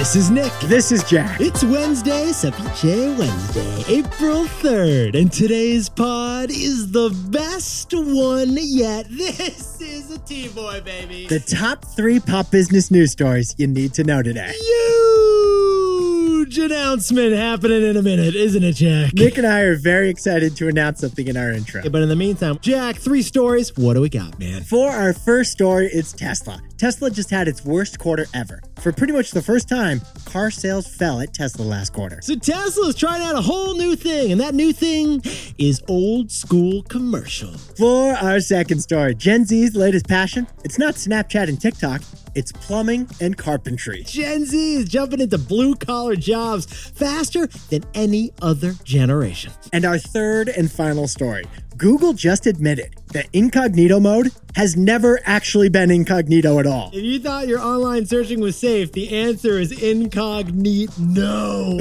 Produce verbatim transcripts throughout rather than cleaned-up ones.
This is Nick. This is Jack. It's Wednesday, Ceviche Wednesday, April third, and today's pod is the best one yet. This is a T-Boy, baby. The top three pop business news stories you need to know today. Huge announcement happening in a minute, isn't it, Jack? Nick and I are very excited to announce something in our intro. Okay, but in the meantime, Jack, three stories. What do we got, man? For our first story, it's Tesla. Tesla just had its worst quarter ever. For pretty much the first time, car sales fell at Tesla last quarter. So Tesla's trying out a whole new thing, and that new thing is old school commercial. For our second story, Gen Z's latest passion, it's not Snapchat and TikTok, it's plumbing and carpentry. Gen Z is jumping into blue-collar jobs faster than any other generation. And our third and final story, Google just admitted that incognito mode has never actually been incognito at all. If you thought your online searching was safe, the answer is incognito. No.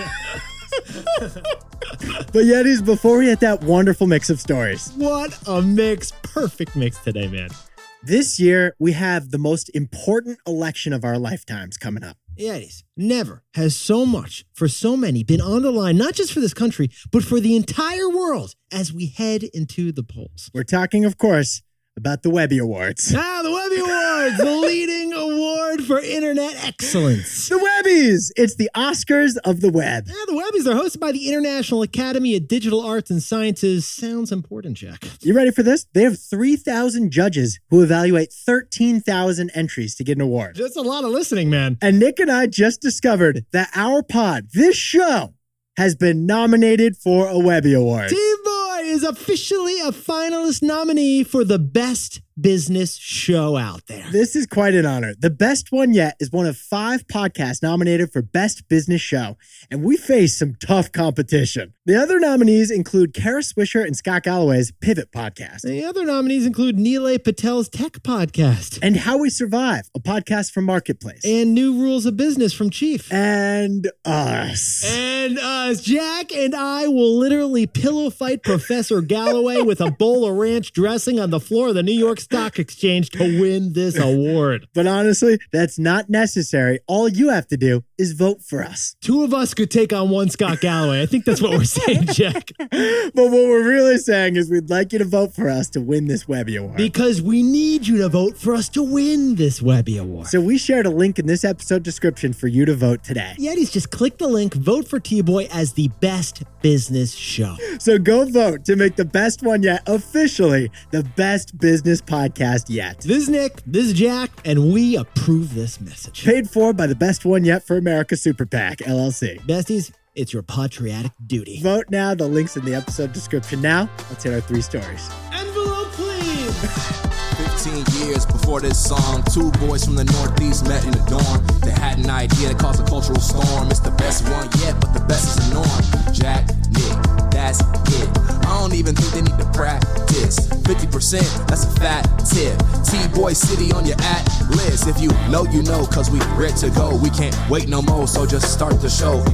But Yetis, before we hit that wonderful mix of stories. What a mix. Perfect mix today, man. This year, we have the most important election of our lifetimes coming up. Yetis, never has so much for so many been on the line, not just for this country, but for the entire world as we head into the polls. We're talking, of course, about the Webby Awards. Ah, the Webby Awards, the leading award for internet excellence. The Webbies! It's the Oscars of the web. Yeah, the Webbies are hosted by the International Academy of Digital Arts and Sciences. Sounds important, Jack. You ready for this? They have three thousand judges who evaluate thirteen thousand entries to get an award. That's a lot of listening, man. And Nick and I just discovered that our pod, this show, has been nominated for a Webby Award. T-Boy is officially a finalist nominee for the best business show out there. This is quite an honor. The best one yet is one of five podcasts nominated for Best Business Show, and we face some tough competition. The other nominees include Kara Swisher and Scott Galloway's Pivot Podcast. The other nominees include Nilay Patel's Tech Podcast. And How We Survive, a podcast from Marketplace. And New Rules of Business from Chief. And us. And us. Jack and I will literally pillow fight Professor Galloway with a bowl of ranch dressing on the floor of the New York Stock Exchange to win this award. But honestly, that's not necessary. All you have to do is vote for us. Two of us could take on one Scott Galloway. I think that's what we're saying, Jack. But what we're really saying is we'd like you to vote for us to win this Webby Award. Because we need you to vote for us to win this Webby Award. So we shared a link in this episode description for you to vote today. Yetis, just click the link, vote for T-Boy as the best business show. So go vote to make the best one yet officially the best business podcast yet. This is Nick, this is Jack, and we approve this message. Paid for by the Best One Yet for America Super PAC, L L C. Besties, it's your patriotic duty. Vote now. The link's in the episode description now. Let's hit our three stories. Envelope, please. Fifteen years before this song, two boys from the Northeast met in a dorm. They had an idea that caused a cultural storm. It's the best one yet, but the best is the norm. Jack, Nick, that's it. I don't even think they need to practice. fifty percent, that's a fat tip. T-Boy City on your at list. If you know, you know, cause we ready to go. We can't wait no more, so just start the show.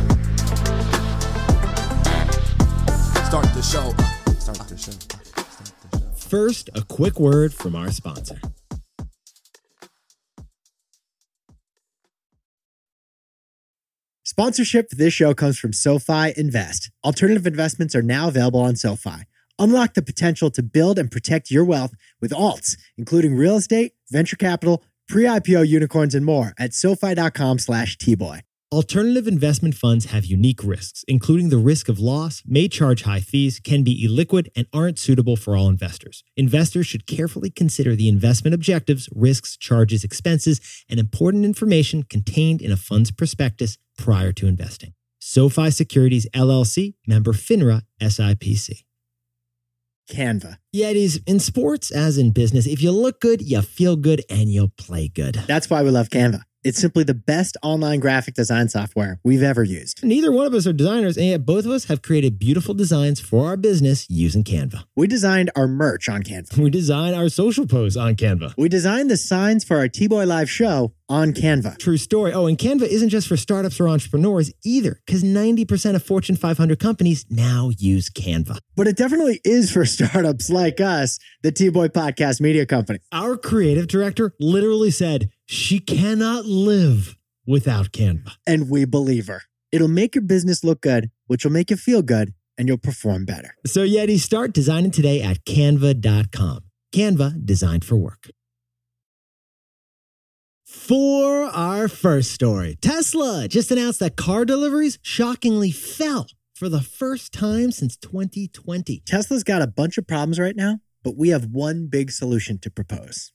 Start the show. Start the show. First, a quick word from our sponsor. Sponsorship for this show comes from SoFi Invest. Alternative investments are now available on SoFi. Unlock the potential to build and protect your wealth with alts, including real estate, venture capital, pre-I P O unicorns, and more at SoFi.com slash T-Boy. Alternative investment funds have unique risks, including the risk of loss, may charge high fees, can be illiquid, and aren't suitable for all investors. Investors should carefully consider the investment objectives, risks, charges, expenses, and important information contained in a fund's prospectus prior to investing. SoFi Securities, L L C, member FINRA, S I P C. Canva. Yetis, in sports as in business, if you look good, you feel good, and you'll play good. That's why we love Canva. It's simply the best online graphic design software we've ever used. Neither one of us are designers, and yet both of us have created beautiful designs for our business using Canva. We designed our merch on Canva. We design our social posts on Canva. We designed the signs for our T-Boy Live show on Canva. True story. Oh, and Canva isn't just for startups or entrepreneurs either, because ninety percent of Fortune five hundred companies now use Canva. But it definitely is for startups like us, the T-Boy Podcast Media Company. Our creative director literally said she cannot live without Canva. And we believe her. It'll make your business look good, which will make you feel good, and you'll perform better. So Yeti, start designing today at canva dot com. Canva, designed for work. For our first story, Tesla just announced that car deliveries shockingly fell for the first time since twenty twenty. Tesla's got a bunch of problems right now, but we have one big solution to propose.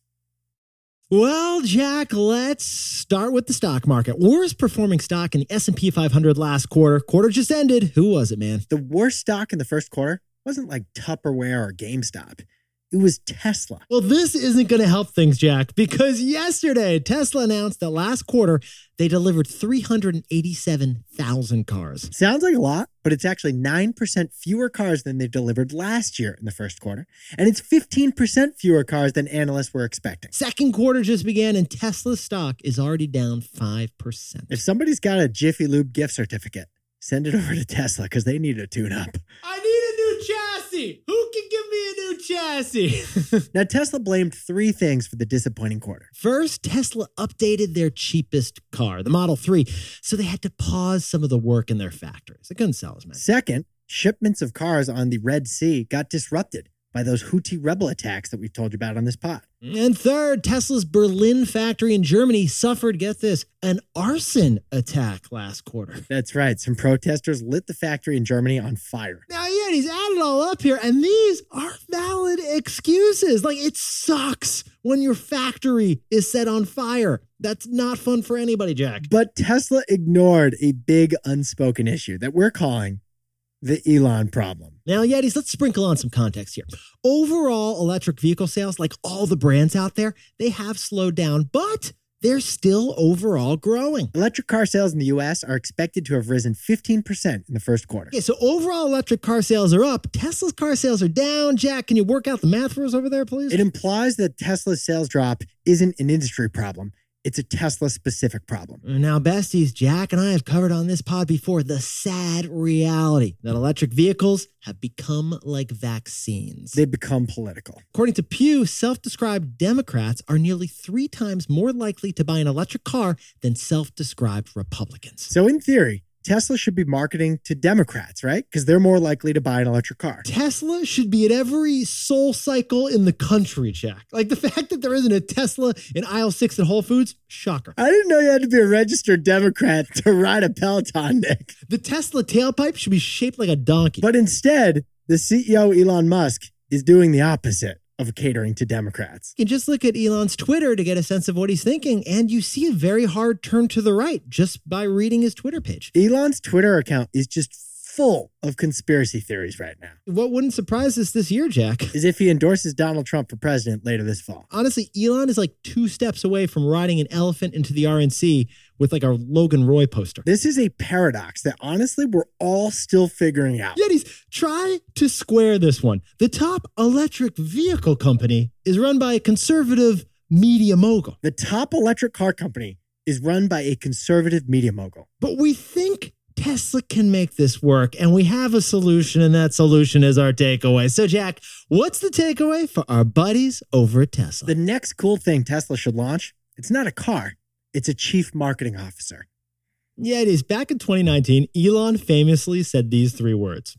Well, Jack, let's start with the stock market. Worst performing stock in the S and P five hundred last quarter. Quarter just ended. Who was it, man? The worst stock in the first quarter wasn't like Tupperware or GameStop. It was Tesla. Well, this isn't going to help things, Jack, because yesterday Tesla announced that last quarter they delivered three hundred eighty-seven thousand cars. Sounds like a lot, but it's actually nine percent fewer cars than they delivered last year in the first quarter. And it's fifteen percent fewer cars than analysts were expecting. Second quarter just began and Tesla's stock is already down five percent. If somebody's got a Jiffy Lube gift certificate, send it over to Tesla because they need a tune-up. I need a new chassis. Who can give me a new chassis? Now, Tesla blamed three things for the disappointing quarter. First, Tesla updated their cheapest car, the Model three, so they had to pause some of the work in their factories. They couldn't sell as many. Second, shipments of cars on the Red Sea got disrupted by those Houthi rebel attacks that we've told you about on this pod. And third, Tesla's Berlin factory in Germany suffered, get this, an arson attack last quarter. That's right. Some protesters lit the factory in Germany on fire. Now, yeah, he's added all up here, and these are valid excuses. Like, it sucks when your factory is set on fire. That's not fun for anybody, Jack. But Tesla ignored a big unspoken issue that we're calling the Elon problem. Now, Yetis, let's sprinkle on some context here. Overall, electric vehicle sales, like all the brands out there, they have slowed down, but they're still overall growing. Electric car sales in the U S are expected to have risen fifteen percent in the first quarter. Okay, so overall electric car sales are up. Tesla's car sales are down. Jack, can you work out the math for us over there, please? It implies that Tesla's sales drop isn't an industry problem. It's a Tesla-specific problem. Now, besties, Jack and I have covered on this pod before the sad reality that electric vehicles have become like vaccines. They become political. According to Pew, self-described Democrats are nearly three times more likely to buy an electric car than self-described Republicans. So in theory, Tesla should be marketing to Democrats, right? Because they're more likely to buy an electric car. Tesla should be at every Soul Cycle in the country, Jack. Like the fact that there isn't a Tesla in aisle six at Whole Foods, shocker. I didn't know you had to be a registered Democrat to ride a Peloton, Nick. The Tesla tailpipe should be shaped like a donkey. But instead, the C E O, Elon Musk, is doing the opposite of catering to Democrats. You can just look at Elon's Twitter to get a sense of what he's thinking, and you see a very hard turn to the right just by reading his Twitter page. Elon's Twitter account is just full of conspiracy theories right now. What wouldn't surprise us this year, Jack? Is if he endorses Donald Trump for president later this fall. Honestly, Elon is like two steps away from riding an elephant into the R N C with like our Logan Roy poster. This is a paradox that honestly we're all still figuring out. Yetis, try to square this one. The top electric vehicle company is run by a conservative media mogul. The top electric car company is run by a conservative media mogul. But we think Tesla can make this work, and we have a solution, and that solution is our takeaway. So, Jack, what's the takeaway for our buddies over at Tesla? The next cool thing Tesla should launch, it's not a car, it's a chief marketing officer. Yeah, it is. Back in twenty nineteen, Elon famously said these three words: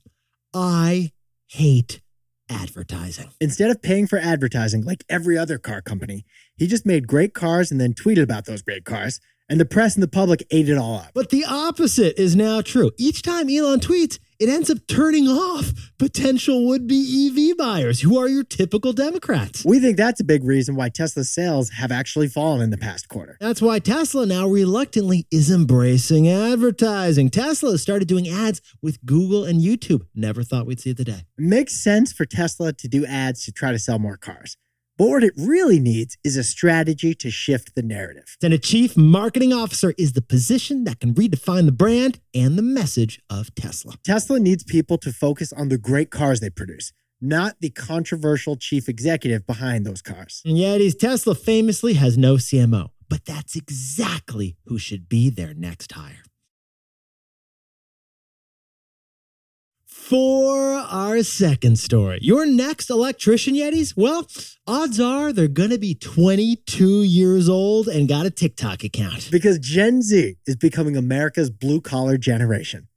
I hate advertising. Instead of paying for advertising like every other car company, he just made great cars and then tweeted about those great cars. And the press and the public ate it all up. But the opposite is now true. Each time Elon tweets, it ends up turning off potential would-be E V buyers who are your typical Democrats. We think that's a big reason why Tesla's sales have actually fallen in the past quarter. That's why Tesla now reluctantly is embracing advertising. Tesla has started doing ads with Google and YouTube. Never thought we'd see the day. It makes sense for Tesla to do ads to try to sell more cars. But what it really needs is a strategy to shift the narrative. And a chief marketing officer is the position that can redefine the brand and the message of Tesla. Tesla needs people to focus on the great cars they produce, not the controversial chief executive behind those cars. And yet, Tesla famously has no C M O, but that's exactly who should be their next hire. For our second story, your next electrician Yetis, well, odds are they're going to be twenty-two years old and got a TikTok account. Because Gen Z is becoming America's blue-collar generation.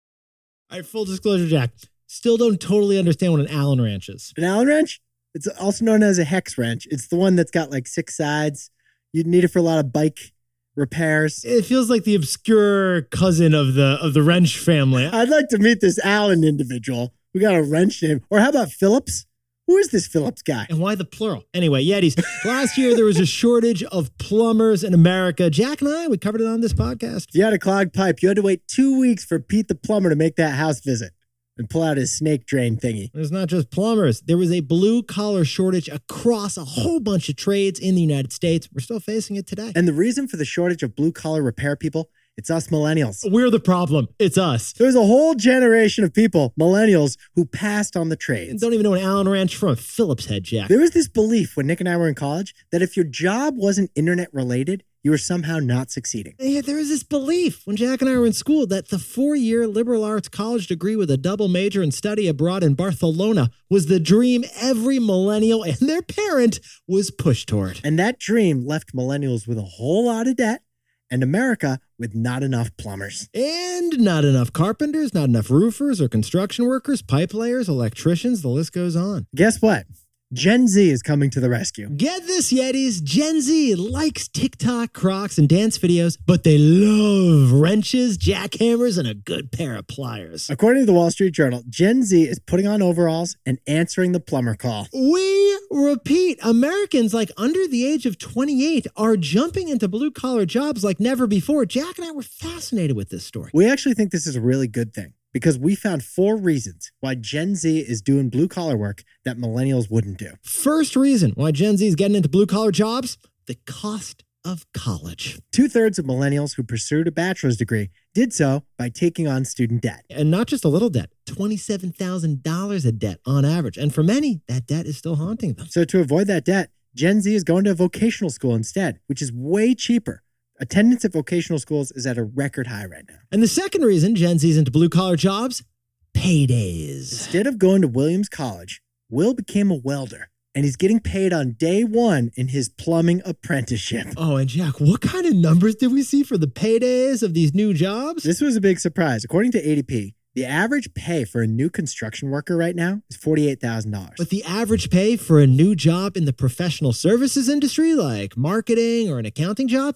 All right, full disclosure, Jack. Still don't totally understand what an Allen wrench is. An Allen wrench? It's also known as a hex wrench. It's the one that's got like six sides. You'd need it for a lot of bike repairs. It feels like the obscure cousin of the of the wrench family. I'd like to meet this Allen individual. We got a wrench name. Or how about Phillips? Who is this Phillips guy? And why the plural? Anyway, Yetis, last year there was a shortage of plumbers in America. Jack and I, we covered it on this podcast. If you had a clogged pipe, you had to wait two weeks for Pete the plumber to make that house visit and pull out his snake drain thingy. It's not just plumbers. There was a blue-collar shortage across a whole bunch of trades in the United States. We're still facing it today. And the reason for the shortage of blue-collar repair people, it's us millennials. We're the problem. It's us. There's a whole generation of people, millennials, who passed on the trades. Don't even know an Allen wrench from a Phillips head, Jack. There was this belief when Nick and I were in college that if your job wasn't internet-related, you were somehow not succeeding. Yeah, there was this belief when Jack and I were in school that the four-year liberal arts college degree with a double major and study abroad in Barcelona was the dream every millennial and their parent was pushed toward. And that dream left millennials with a whole lot of debt and America with not enough plumbers. And not enough carpenters, not enough roofers or construction workers, pipe layers, electricians, the list goes on. Guess what? Gen Z is coming to the rescue. Get this, Yetis. Gen Z likes TikTok, Crocs, and dance videos, but they love wrenches, jackhammers, and a good pair of pliers. According to the Wall Street Journal, Gen Z is putting on overalls and answering the plumber call. We repeat, Americans like under the age of twenty-eight are jumping into blue-collar jobs like never before. Jack and I were fascinated with this story. We actually think this is a really good thing, because we found four reasons why Gen Z is doing blue-collar work that millennials wouldn't do. First reason why Gen Z is getting into blue-collar jobs, the cost of college. Two-thirds of millennials who pursued a bachelor's degree did so by taking on student debt. And not just a little debt, twenty-seven thousand dollars of debt on average. And for many, that debt is still haunting them. So to avoid that debt, Gen Z is going to vocational school instead, which is way cheaper. Attendance at vocational schools is at a record high right now. And the second reason Gen Z is into blue-collar jobs, paydays. Instead of going to Williams College, Will became a welder, and he's getting paid on day one in his plumbing apprenticeship. Oh, and Jack, what kind of numbers did we see for the paydays of these new jobs? This was a big surprise. According to A D P, the average pay for a new construction worker right now is forty-eight thousand dollars. But the average pay for a new job in the professional services industry, like marketing or an accounting job,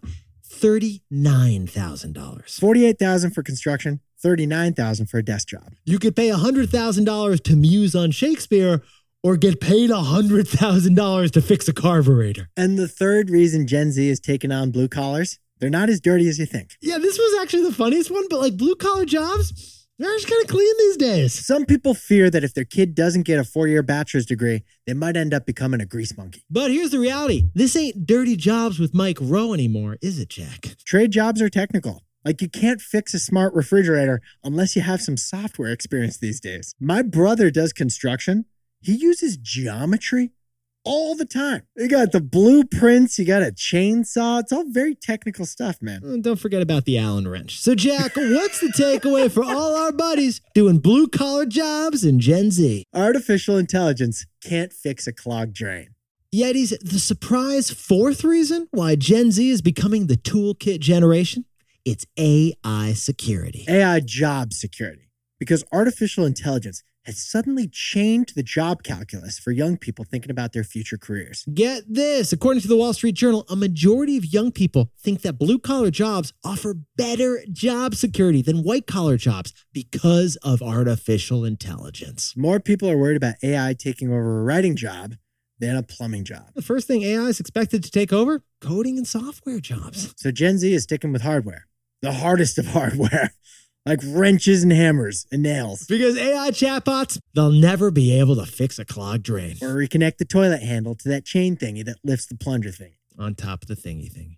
thirty-nine thousand dollars. forty-eight thousand dollars for construction, thirty-nine thousand dollars for a desk job. You could pay one hundred thousand dollars to muse on Shakespeare or get paid one hundred thousand dollars to fix a carburetor. And the third reason Gen Z is taking on blue collars, they're not as dirty as you think. Yeah, this was actually the funniest one, but like blue collar jobs, they're just kind of clean these days. Some people fear that if their kid doesn't get a four-year bachelor's degree, they might end up becoming a grease monkey. But here's the reality. This ain't dirty jobs with Mike Rowe anymore, is it, Jack? Trade jobs are technical. Like, you can't fix a smart refrigerator unless you have some software experience these days. My brother does construction. He uses geometry all the time. You got the blueprints, you got a chainsaw. It's all very technical stuff, man. And don't forget about the Allen wrench. So, Jack, what's the takeaway for all our buddies doing blue-collar jobs in Gen Z? Artificial intelligence can't fix a clogged drain. Yetis, the surprise fourth reason why Gen Z is becoming the toolkit generation, it's A I security. A I job security. Because artificial intelligence has suddenly changed the job calculus for young people thinking about their future careers. Get this. According to the Wall Street Journal, a majority of young people think that blue-collar jobs offer better job security than white-collar jobs because of artificial intelligence. More people are worried about A I taking over a writing job than a plumbing job. The first thing A I is expected to take over, coding and software jobs. So Gen Z is sticking with hardware, the hardest of hardware. Like wrenches and hammers and nails. Because A I chatbots, they'll never be able to fix a clogged drain. Or reconnect the toilet handle to that chain thingy that lifts the plunger thingy. On top of the thingy thingy.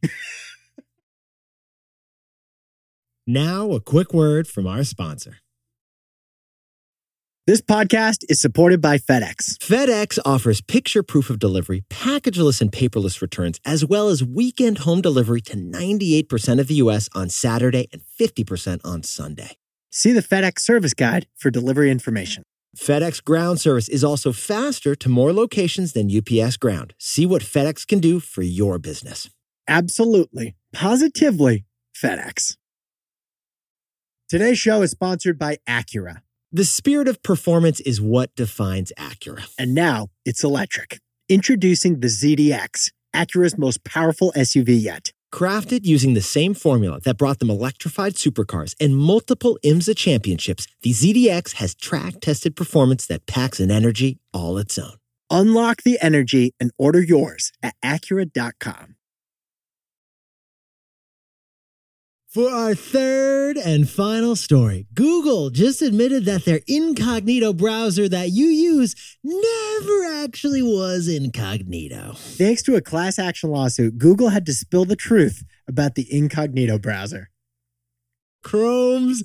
Now, a quick word from our sponsor. This podcast is supported by FedEx. FedEx offers picture proof of delivery, packageless and paperless returns, as well as weekend home delivery to ninety-eight percent of the U S on Saturday and fifty percent on Sunday. See the FedEx service guide for delivery information. FedEx Ground service is also faster to more locations than U P S Ground. See what FedEx can do for your business. Absolutely, positively FedEx. Today's show is sponsored by Acura. The spirit of performance is what defines Acura. And now it's electric. Introducing the Z D X, Acura's most powerful S U V yet. Crafted using the same formula that brought them electrified supercars and multiple IMSA championships, the Z D X has track-tested performance that packs an energy all its own. Unlock the energy and order yours at Acura dot com. For our third and final story, Google just admitted that their incognito browser that you use never actually was incognito. Thanks to a class action lawsuit, Google had to spill the truth about the incognito browser. Chrome's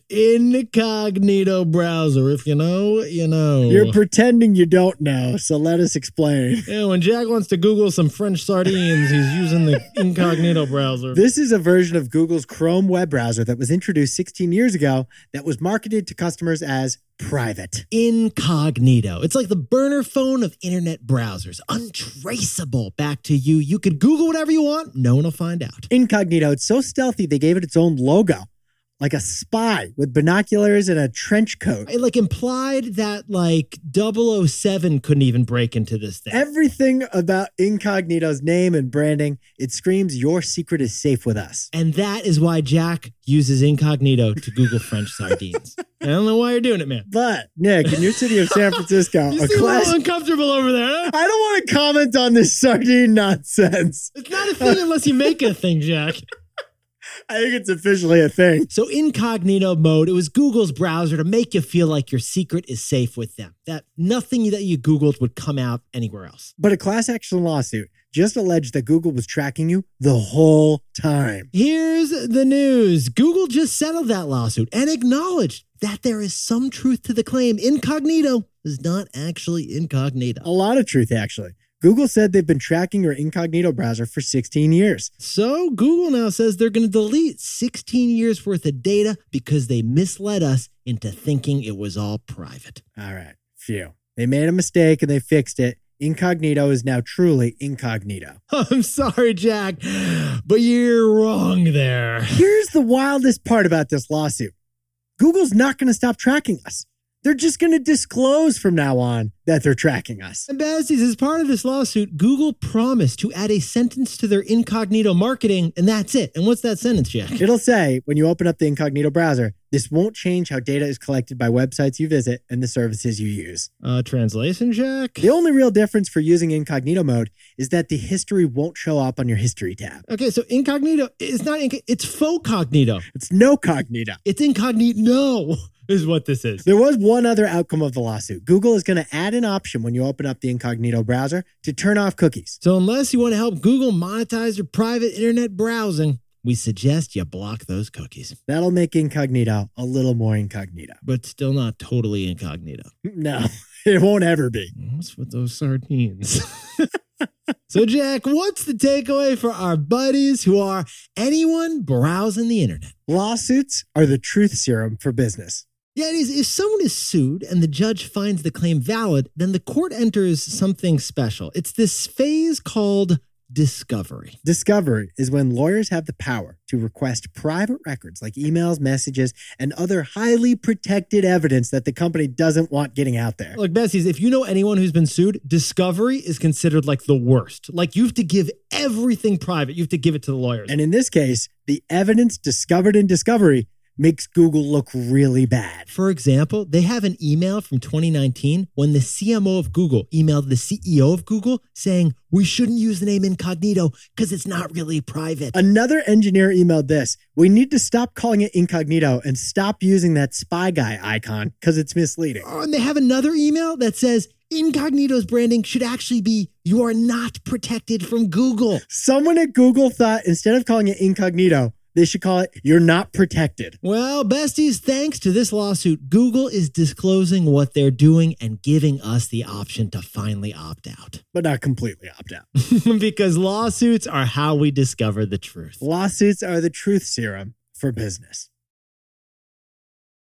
incognito browser. If you know, you know. You're pretending you don't know, so let us explain. Yeah, when Jack wants to Google some French sardines, he's using the incognito browser. This is a version of Google's Chrome web browser that was introduced sixteen years ago that was marketed to customers as private. Incognito. It's like the burner phone of internet browsers. Untraceable back to you. You could Google whatever you want. No one will find out. Incognito. It's so stealthy, they gave it its own logo. Like a spy with binoculars and a trench coat. It like implied that like double oh seven couldn't even break into this thing. Everything about Incognito's name and branding, it screams your secret is safe with us. And that is why Jack uses Incognito to Google French sardines. I don't know why you're doing it, man. But, Nick, in your city of San Francisco, you a seem class- a little uncomfortable over there, huh? I don't want to comment on this sardine nonsense. It's not a thing unless you make it a thing, Jack. I think it's officially a thing. So incognito mode, it was Google's browser to make you feel like your secret is safe with them, that nothing that you Googled would come out anywhere else. But a class action lawsuit just alleged that Google was tracking you the whole time. Here's the news. Google just settled that lawsuit and acknowledged that there is some truth to the claim. Incognito is not actually incognito. A lot of truth, actually. Google said they've been tracking your incognito browser for sixteen years. So Google now says they're going to delete sixteen years worth of data because they misled us into thinking it was all private. All right, phew. They made a mistake and they fixed it. Incognito is now truly incognito. I'm sorry, Jack, but you're wrong there. Here's the wildest part about this lawsuit. Google's not going to stop tracking us. They're just going to disclose from now on that they're tracking us. And Besties, as part of this lawsuit, Google promised to add a sentence to their incognito marketing, and that's it. And what's that sentence, Jack? It'll say, when you open up the incognito browser, this won't change how data is collected by websites you visit and the services you use. Uh, translation, Jack? The only real difference for using incognito mode is that the history won't show up on your history tab. Okay, so incognito is not, inc- it's faux cognito. It's no cognito. It's incognito. Is what this is. There was one other outcome of the lawsuit. Google is going to add an option when you open up the incognito browser to turn off cookies. So unless you want to help Google monetize your private internet browsing, we suggest you block those cookies. That'll make incognito a little more incognito. But still not totally incognito. No, it won't ever be. What's with those sardines? So Jack, what's the takeaway for our buddies who are anyone browsing the internet? Lawsuits are the truth serum for business. Yeah, it is. If someone is sued and the judge finds the claim valid, then the court enters something special. It's this phase called discovery. Discovery is when lawyers have the power to request private records like emails, messages, and other highly protected evidence that the company doesn't want getting out there. Like, Bessies, if you know anyone who's been sued, discovery is considered like the worst. Like, you have to give everything private. You have to give it to the lawyers. And in this case, the evidence discovered in discovery makes Google look really bad. For example, they have an email from twenty nineteen when the C M O of Google emailed the C E O of Google saying, we shouldn't use the name incognito because it's not really private. Another engineer emailed this, we need to stop calling it incognito and stop using that spy guy icon because it's misleading. Oh, and they have another email that says, incognito's branding should actually be, you are not protected from Google. Someone at Google thought instead of calling it incognito, they should call it, you're not protected. Well, besties, thanks to this lawsuit, Google is disclosing what they're doing and giving us the option to finally opt out. But not completely opt out. Because lawsuits are how we discover the truth. Lawsuits are the truth serum for business.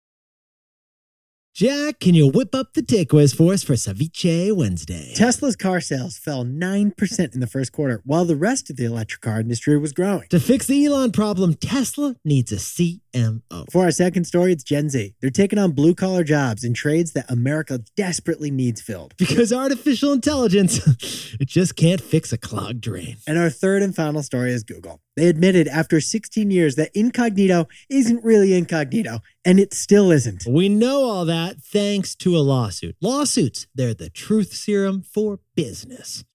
Jack, can you whip up the takeaways for us for Ceviche Wednesday? Tesla's car sales fell nine percent in the first quarter, while the rest of the electric car industry was growing. To fix the Elon problem, Tesla needs a C M O. For our second story, it's Gen Z. They're taking on blue-collar jobs in trades that America desperately needs filled. Because artificial intelligence, it just can't fix a clogged drain. And our third and final story is Google. They admitted after sixteen years that incognito isn't really incognito, and it still isn't. We know all that thanks to a lawsuit. Lawsuits, they're the truth serum for business.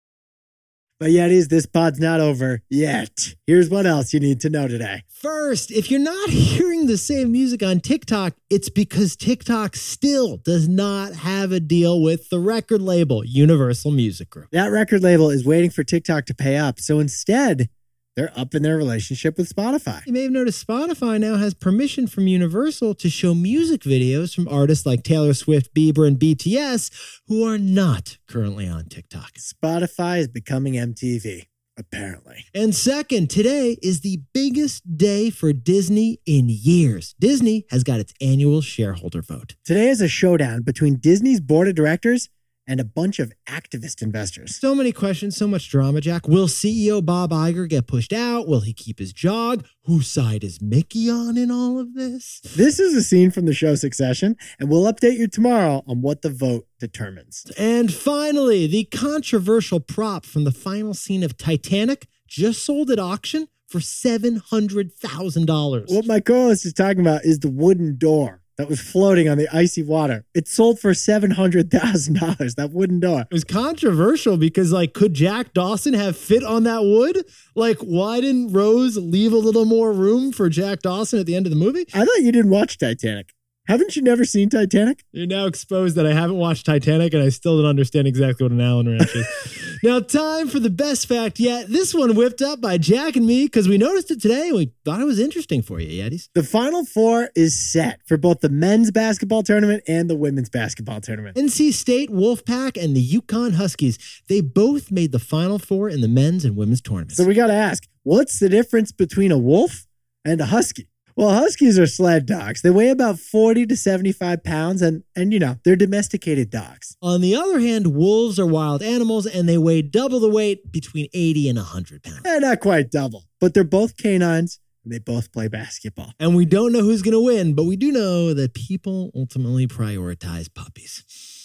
But Yetis, this pod's not over yet. Here's what else you need to know today. First, if you're not hearing the same music on TikTok, it's because TikTok still does not have a deal with the record label, Universal Music Group. That record label is waiting for TikTok to pay up, so instead, they're up in their relationship with Spotify. You may have noticed Spotify now has permission from Universal to show music videos from artists like Taylor Swift, Bieber, and B T S who are not currently on TikTok. Spotify is becoming M T V, apparently. And second, today is the biggest day for Disney in years. Disney has got its annual shareholder vote. Today is a showdown between Disney's board of directors and a bunch of activist investors. So many questions, so much drama, Jack. Will C E O Bob Iger get pushed out? Will he keep his job? Whose side is Mickey on in all of this? This is a scene from the show Succession, and we'll update you tomorrow on what the vote determines. And finally, the controversial prop from the final scene of Titanic just sold at auction for seven hundred thousand dollars. What my co-host is talking about is the wooden door that was floating on the icy water. It sold for seven hundred thousand dollars, that wooden door. It was controversial because, like, could Jack Dawson have fit on that wood? Like, why didn't Rose leave a little more room for Jack Dawson at the end of the movie? I thought you didn't watch Titanic. Haven't you never seen Titanic? You're now exposed that I haven't watched Titanic and I still don't understand exactly what an Allen wrench is. Now, time for the best fact yet. This one whipped up by Jack and me because we noticed it today and we thought it was interesting for you, Yetis. The Final Four is set for both the men's basketball tournament and the women's basketball tournament. N C State, Wolfpack, and the Yukon Huskies, they both made the Final Four in the men's and women's tournaments. So we got to ask, what's the difference between a wolf and a husky? Well, huskies are sled dogs. They weigh about forty to seventy-five pounds and, and, you know, they're domesticated dogs. On the other hand, wolves are wild animals and they weigh double the weight, between eighty and one hundred pounds. Eh, not quite double, but they're both canines and they both play basketball. And we don't know who's going to win, but we do know that people ultimately prioritize puppies.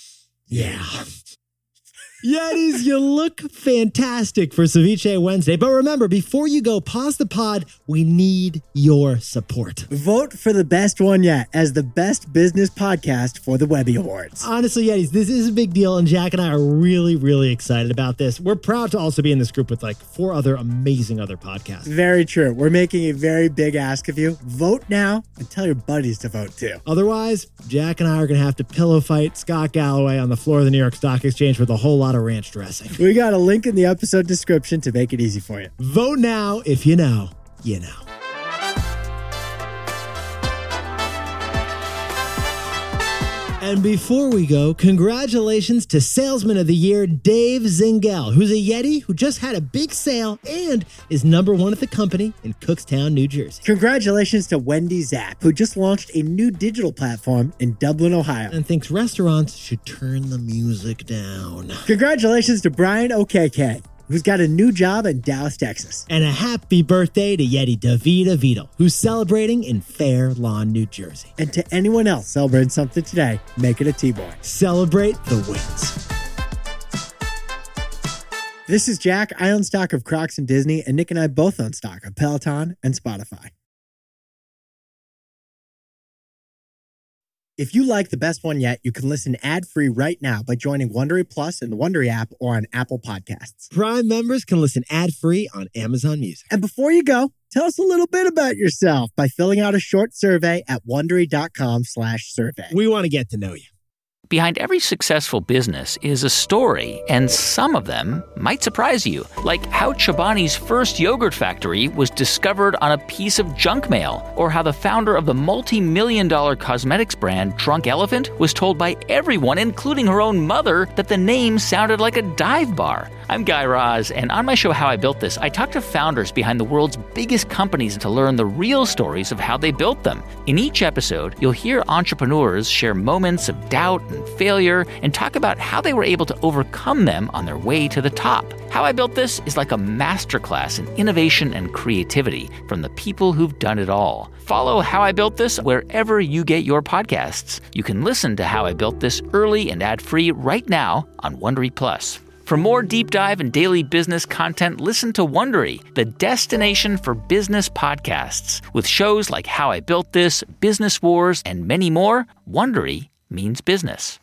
Yeah. Yetis, you look fantastic for Ceviche Wednesday. But remember, before you go, pause the pod. We need your support. Vote for the best one yet as the best business podcast for the Webby Awards. Honestly, Yetis, this is a big deal, and Jack and I are really, really excited about this. We're proud to also be in this group with like four other amazing other podcasts. Very true. We're making a very big ask of you. Vote now and tell your buddies to vote too. Otherwise, Jack and I are going to have to pillow fight Scott Galloway on the floor of the New York Stock Exchange with a whole lot of ranch dressing. We got a link in the episode description to make it easy for you. Vote now. If you know, you know. And before we go, congratulations to Salesman of the Year, Dave Zingel, who's a Yeti who just had a big sale and is number one at the company in Cookstown, New Jersey. Congratulations to Wendy Zapp, who just launched a new digital platform in Dublin, Ohio. And thinks restaurants should turn the music down. Congratulations to Brian O K K, who's got a new job in Dallas, Texas. And a happy birthday to Yeti Davida Vito, who's celebrating in Fair Lawn, New Jersey. And to anyone else celebrating something today, make it a T-Boy. Celebrate the wins. This is Jack. I own stock of Crocs and Disney, and Nick and I both own stock of Peloton and Spotify. If you like the best one yet, you can listen ad-free right now by joining Wondery Plus in the Wondery app or on Apple Podcasts. Prime members can listen ad-free on Amazon Music. And before you go, tell us a little bit about yourself by filling out a short survey at Wondery.com slash survey. We want to get to know you. Behind every successful business is a story, and some of them might surprise you, like how Chobani's first yogurt factory was discovered on a piece of junk mail, or how the founder of the multi-million dollar cosmetics brand Drunk Elephant was told by everyone, including her own mother, that the name sounded like a dive bar. I'm Guy Raz, and on my show How I Built This, I talk to founders behind the world's biggest companies to learn the real stories of how they built them. In each episode, you'll hear entrepreneurs share moments of doubt and failure and talk about how they were able to overcome them on their way to the top. How I Built This is like a masterclass in innovation and creativity from the people who've done it all. Follow How I Built This wherever you get your podcasts. You can listen to How I Built This early and ad-free right now on Wondery Plus. For more deep dive and daily business content, listen to Wondery, the destination for business podcasts. With shows like How I Built This, Business Wars, and many more, Wondery means business.